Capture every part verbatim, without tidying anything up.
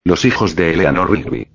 Los hijos de Eleanor Rigby.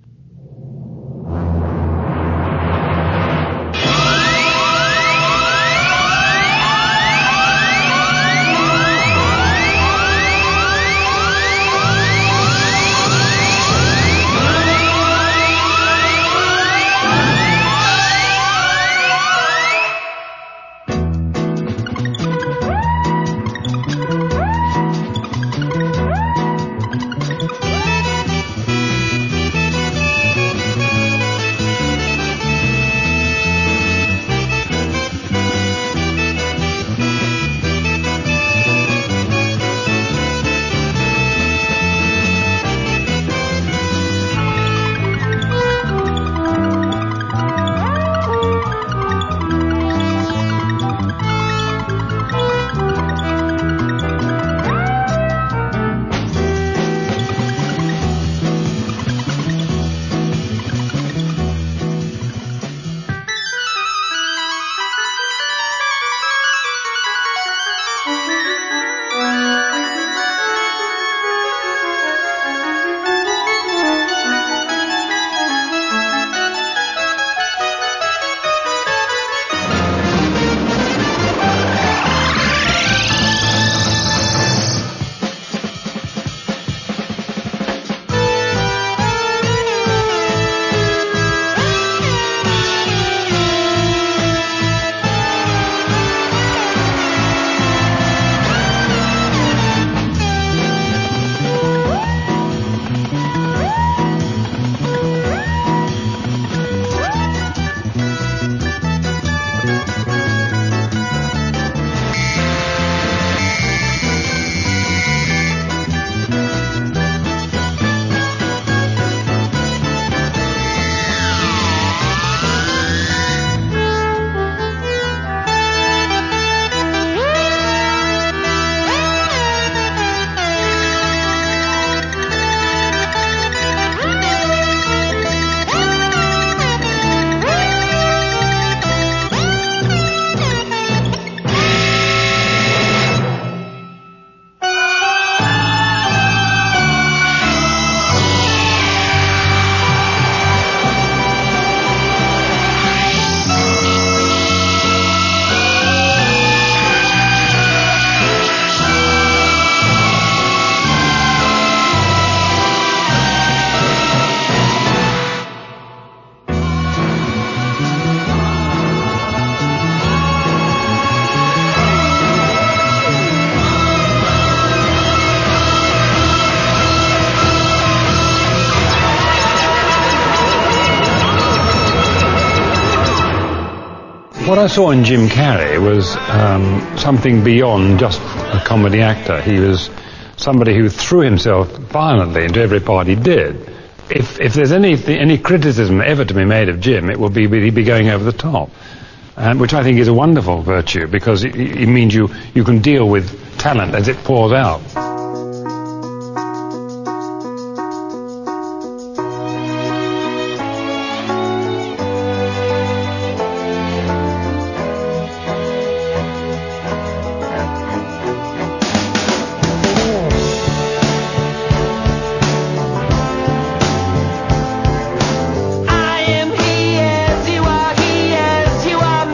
What I saw in Jim Carrey was um, something beyond just a comedy actor. He was somebody who threw himself violently into every part he did. If, if there's any, any criticism ever to be made of Jim, it will be he'd be going over the top, um, which I think is a wonderful virtue, because it, it means you, you can deal with talent as it pours out.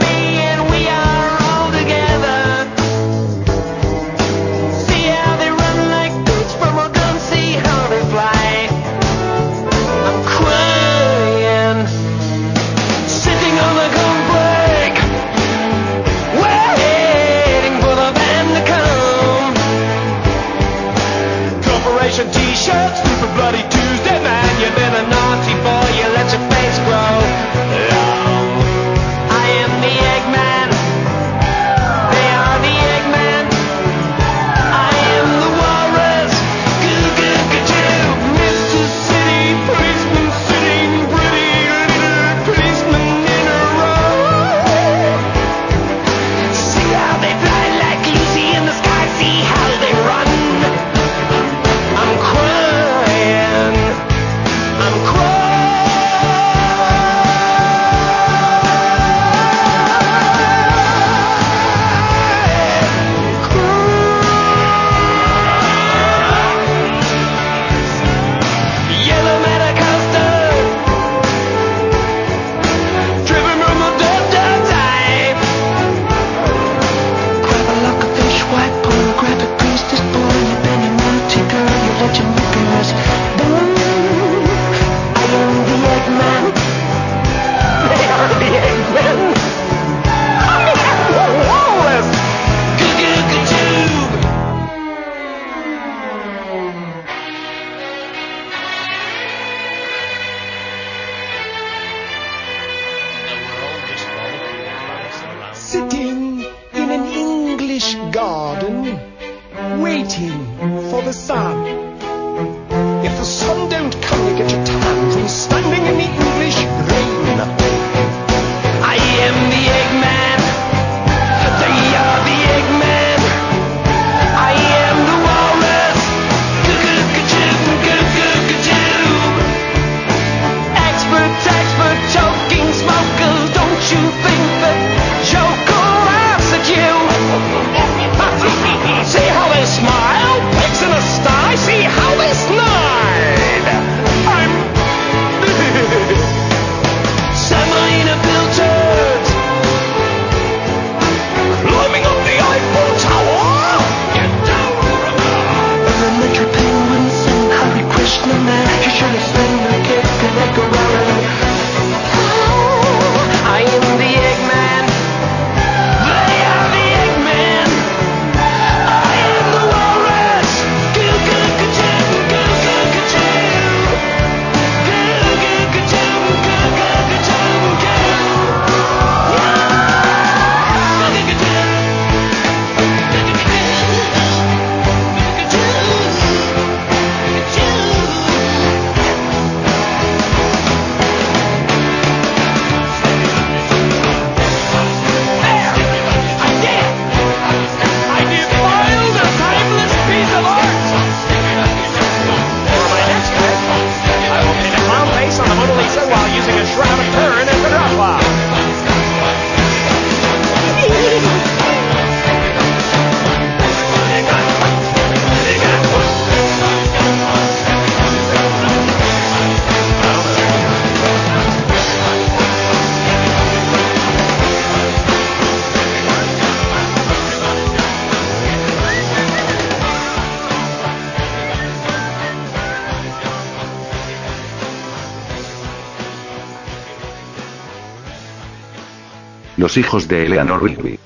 They run sun. If the sun don't come, you get your tan from standing in the English rain. I am the Eggman. They are the Eggman. I am the walrus. Goo-goo-goo-goo, goo-goo-goo-goo. Expert, expert, choking smokers. Don't you think that Joker laughs at you? See how they smile? Pigs in a sty. See how they snide. I'm Semolina filters. Climbing up the Eiffel Tower. Get down, Ramon. Elementary penguins and Harry Krishna man. You should have seen the kids connect around. I am the Eggman. They are the Eggman. I am the walrus. Goo goo goo goo goo goo goo goo. Goo goo goo goo goo goo goo goo. There! I did! I defiled a timeless piece of art! For my next trick, I will paint a clown face on the Mona Lisa while using a shroud of Turin as a drop cloud. Los hijos de Eleanor Rigby.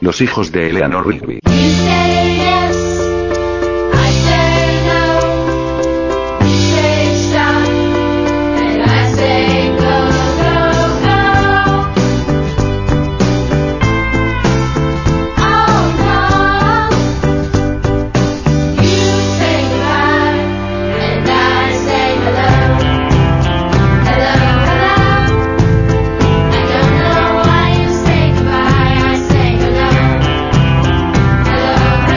Los hijos de Eleanor Rigby. Hello.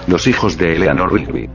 Los hijos de Eleanor Rigby.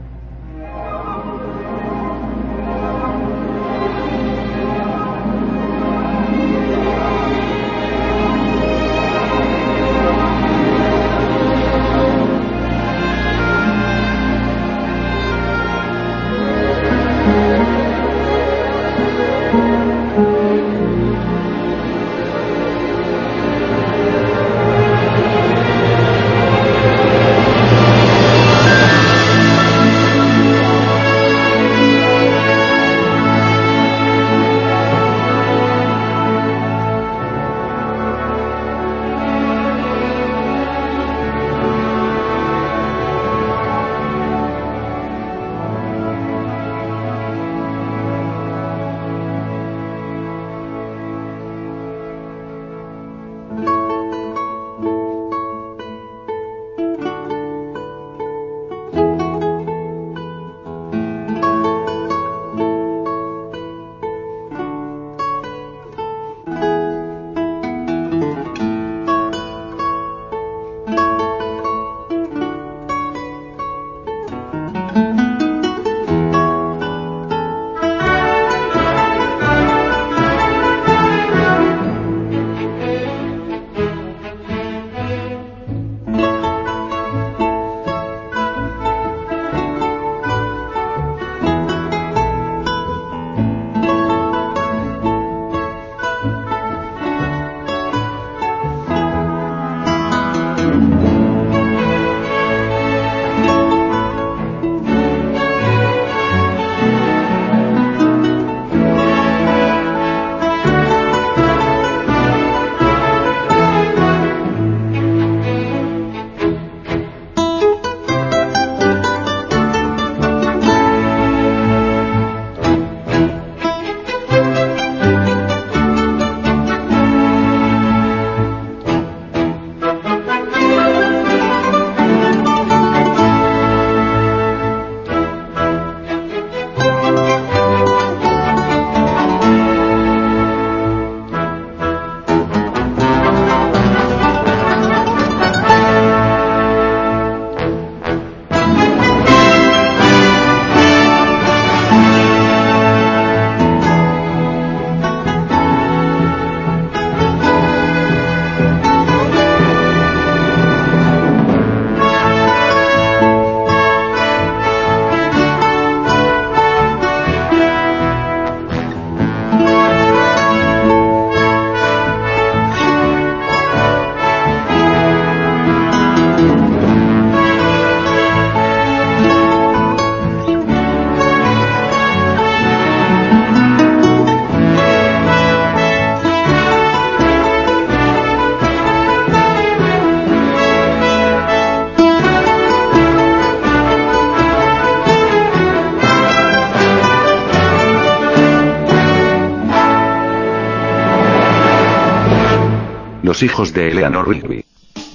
Los hijos de Eleanor Rigby.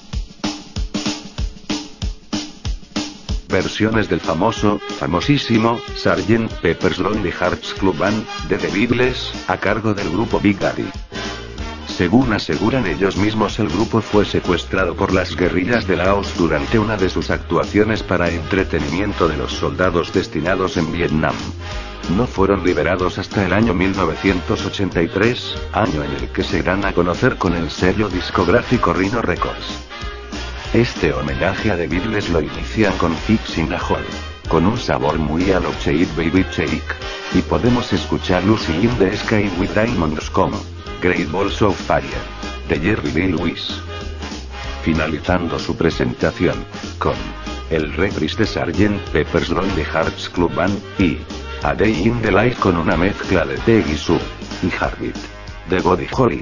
Versiones del famoso, famosísimo, sargento Pepper's Lonely Hearts Club Band, de The Beatles, a cargo del grupo Big Daddy. Según aseguran ellos mismos, el grupo fue secuestrado por las guerrillas de Laos durante una de sus actuaciones para entretenimiento de los soldados destinados en Vietnam. No fueron liberados hasta el año mil novecientos ochenta y tres, año en el que se dan a conocer con el sello discográfico Rhino Records. Este homenaje a The Beatles lo inician con Fixing a Hole, con un sabor muy a lo Shake Baby Shake, y podemos escuchar Lucy in the Sky with Diamonds como Great Balls of Fire, de Jerry Lee Lewis. Finalizando su presentación, con el reprise de sargento Pepper's Lonely Hearts Club Band, y A Day in the Life con una mezcla de Peggy Sue y Heartbeat, de Buddy Holly.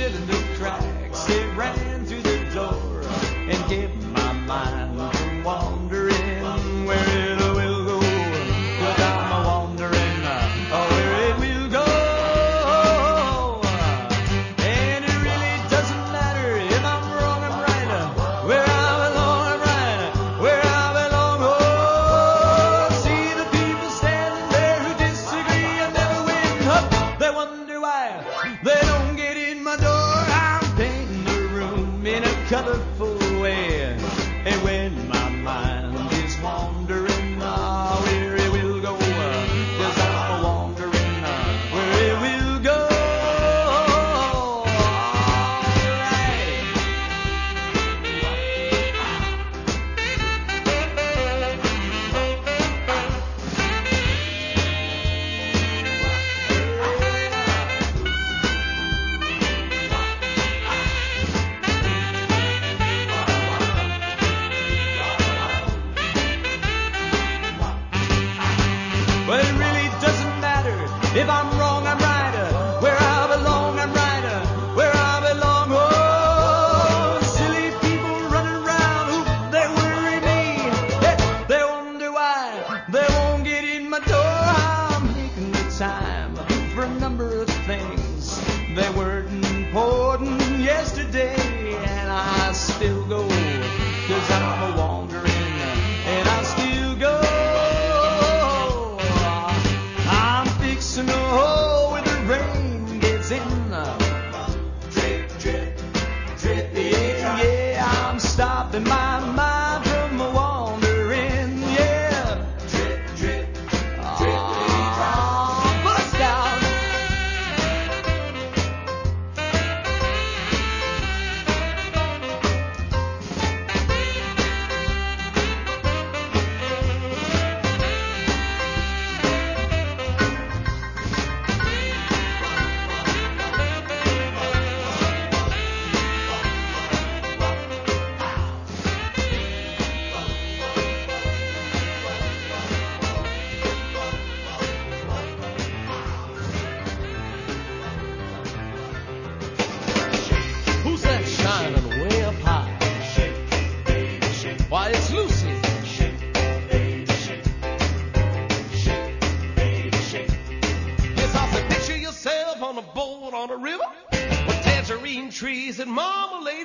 Ran through the door and kept my mind from wandering.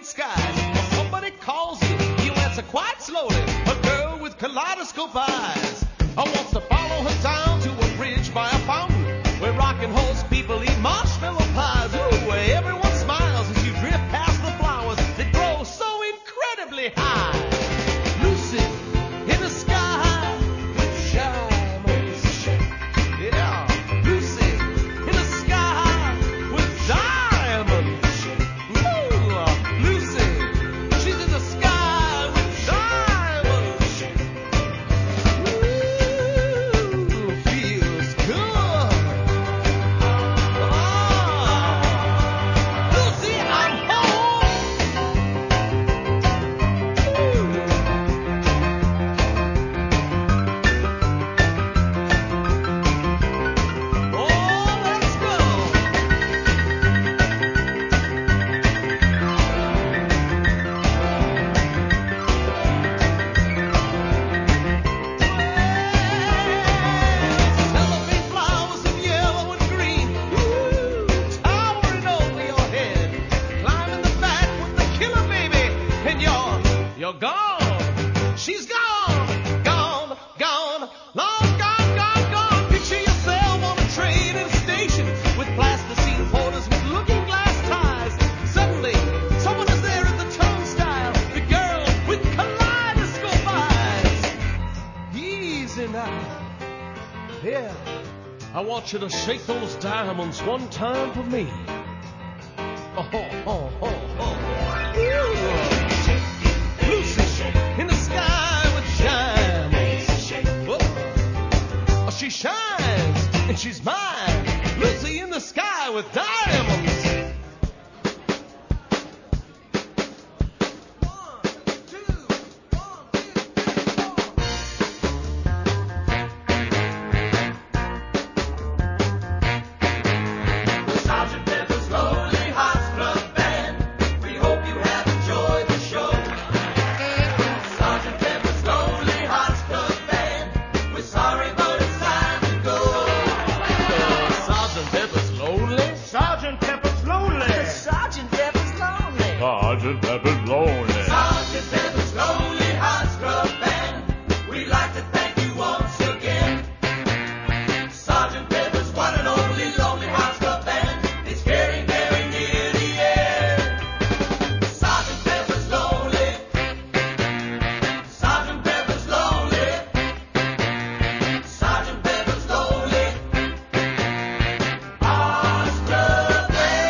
skies. When somebody calls you, you answer quite slowly. A girl with kaleidoscope eyes. I wants to follow her down to a bridge by a fountain where rockin' horse people eat marshmallow pies. Ooh, where everyone smiles as you drift past the flowers that grow so incredibly high. Lucy in the sky with diamonds. Yeah, Lucy in the sky with diamonds. Ooh, Lucy, she's in the sky with diamonds. Ooh, feels good. Ah, Lucy, I'm home. Oh, let's go. Cellophane flowers of yellow and green, ooh, towering over your head. Climb in the back with the killer baby, and you're, you're gone. She's gone, gone, gone, long gone, gone, gone. Picture yourself on a train in a station with plasticine porters with looking glass ties. Suddenly, someone is there at the turnstile, the girl with kaleidoscope eyes. Easy now. Yeah, I want you to shake those diamonds one time for me. Oh, oh, oh, oh. Ooh. Lucy in the sky with diamonds. Whoa. Oh, she shines and she's mine. Lucy in the sky with diamonds. One, two, one, two, three, four. Sergeant Pepper's Lonely Hearts Club Band. We hope you have enjoyed the show. Sergeant Pepper's Lonely Hearts Club Band. We're sorry, but it's time to go. Sergeant Pepper's lonely. Sergeant Pepper's lonely. Sergeant Pepper's lonely. Sergeant Pepper's lonely. Sergeant Pepper's Lonely Hearts Club Band. We'd like to thank you once again. Sergeant Pepper's one and only Lonely Hearts Club Band. It's very, very near the end. Sergeant Pepper's lonely. Sergeant Pepper's lonely. Sergeant Pepper's lonely Hearts Club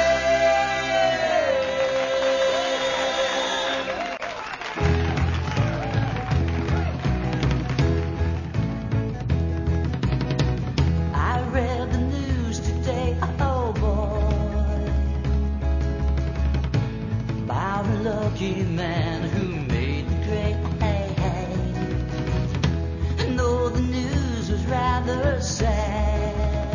I read the news today, oh boy, about a lucky man who made the grade. And though the news was rather sad,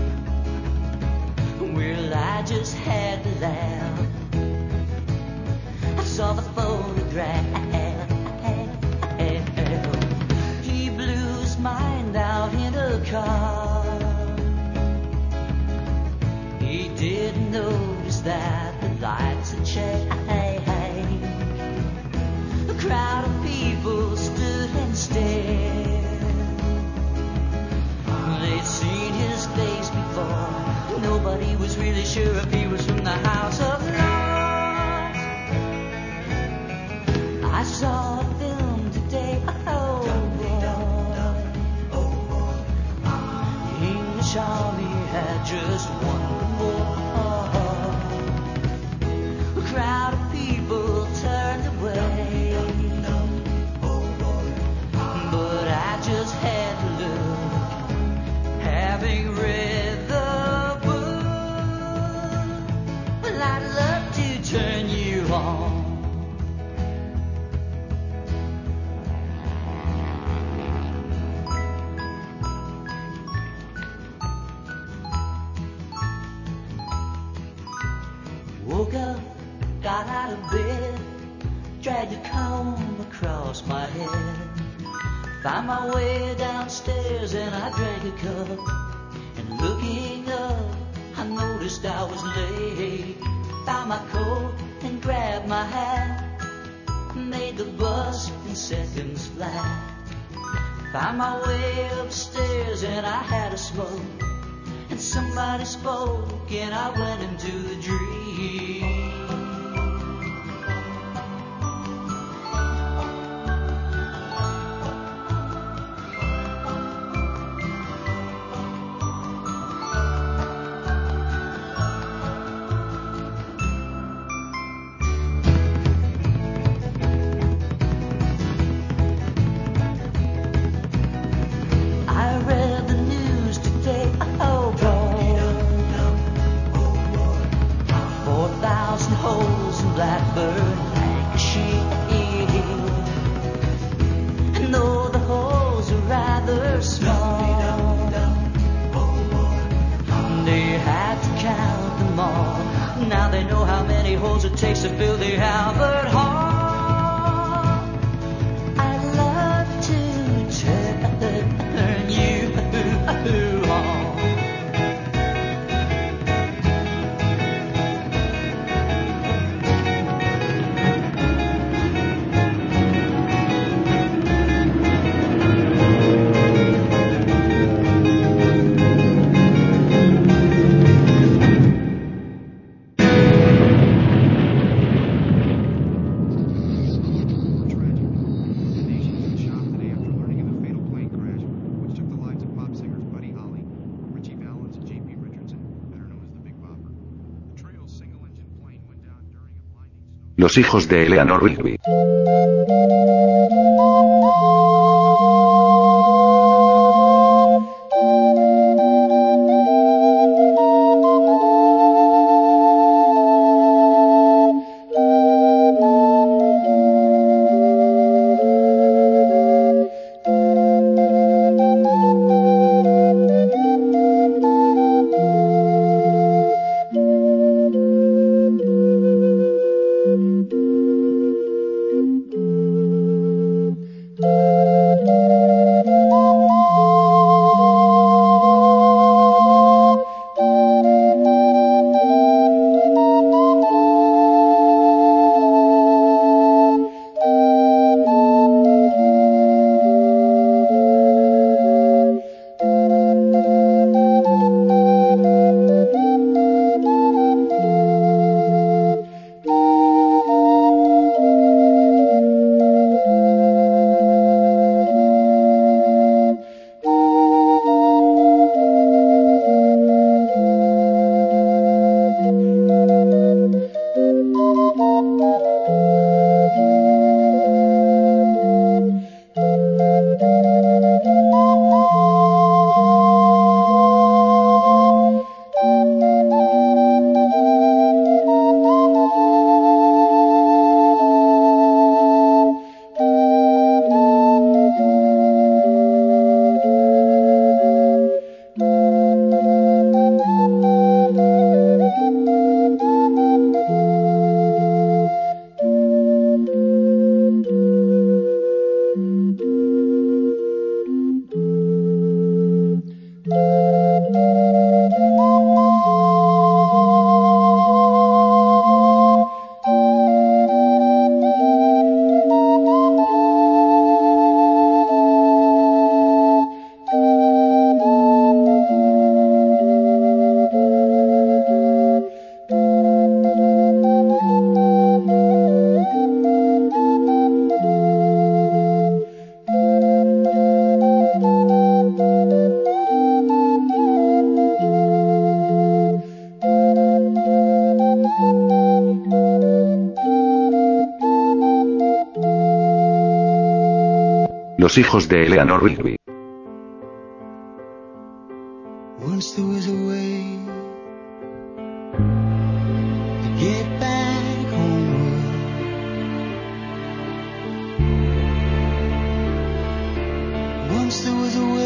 well, I just had to laugh. I saw the photograph. He blew his mind out in a car. He didn't notice that the lights had changed. A crowd of people stood and stared. They'd seen his face before. Nobody was really sure if he was from the House of Lords. I saw a film today, oh boy. English Army had just one more. A crowd of people turned away, but I just had to look, having read the book. Well, I'd love to turn you on. Woke up, got out of bed, dragged a comb across my head. Found my way downstairs and I drank a cup. And looking up, I noticed I was late. Found my coat and grabbed my hat, made the bus in seconds flat. Found my way upstairs and I had a smoke, and somebody spoke and I went into the dream. Los hijos de Eleanor Rigby. Los hijos de Eleanor Rigby. Once there was a way to get back homeward. Once there was a way